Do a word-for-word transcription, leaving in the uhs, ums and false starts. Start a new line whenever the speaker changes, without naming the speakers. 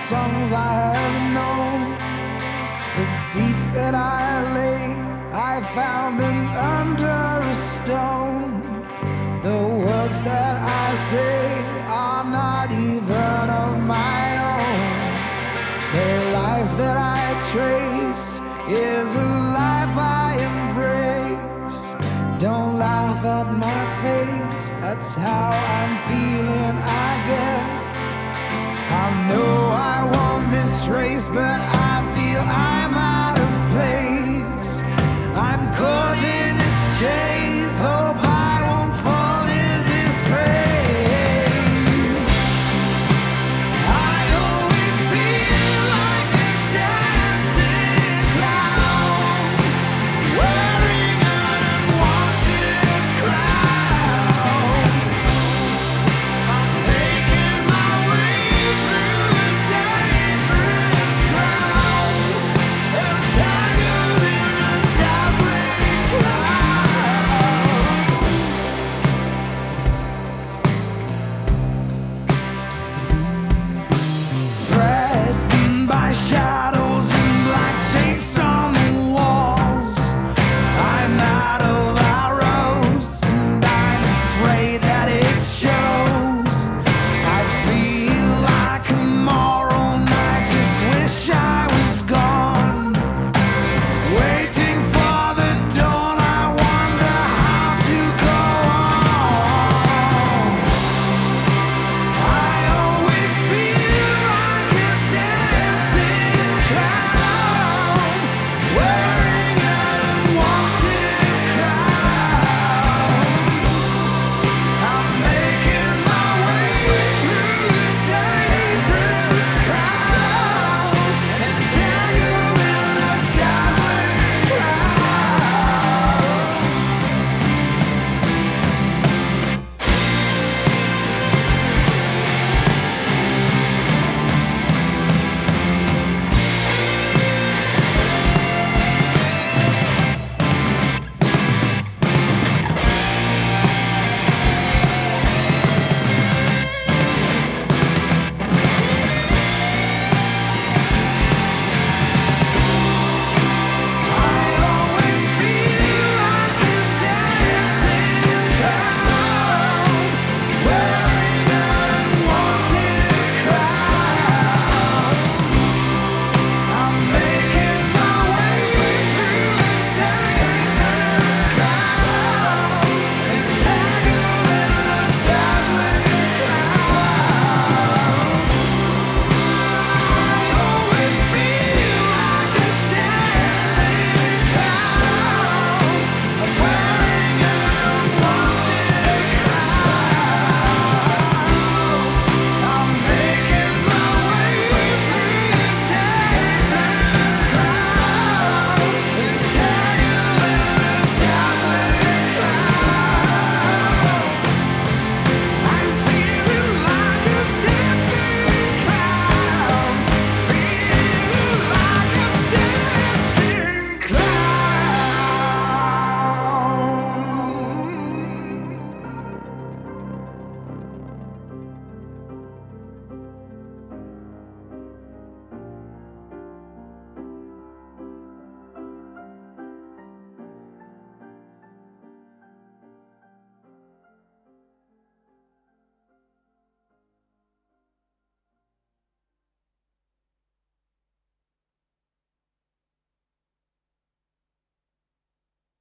songs I have known, the beats that I lay, I found them under a stone. The words that I say are not even of my own. The life that I trace is a life I embrace. Don't laugh at my face, that's how I'm feeling, I guess. I know I won this race, but I feel I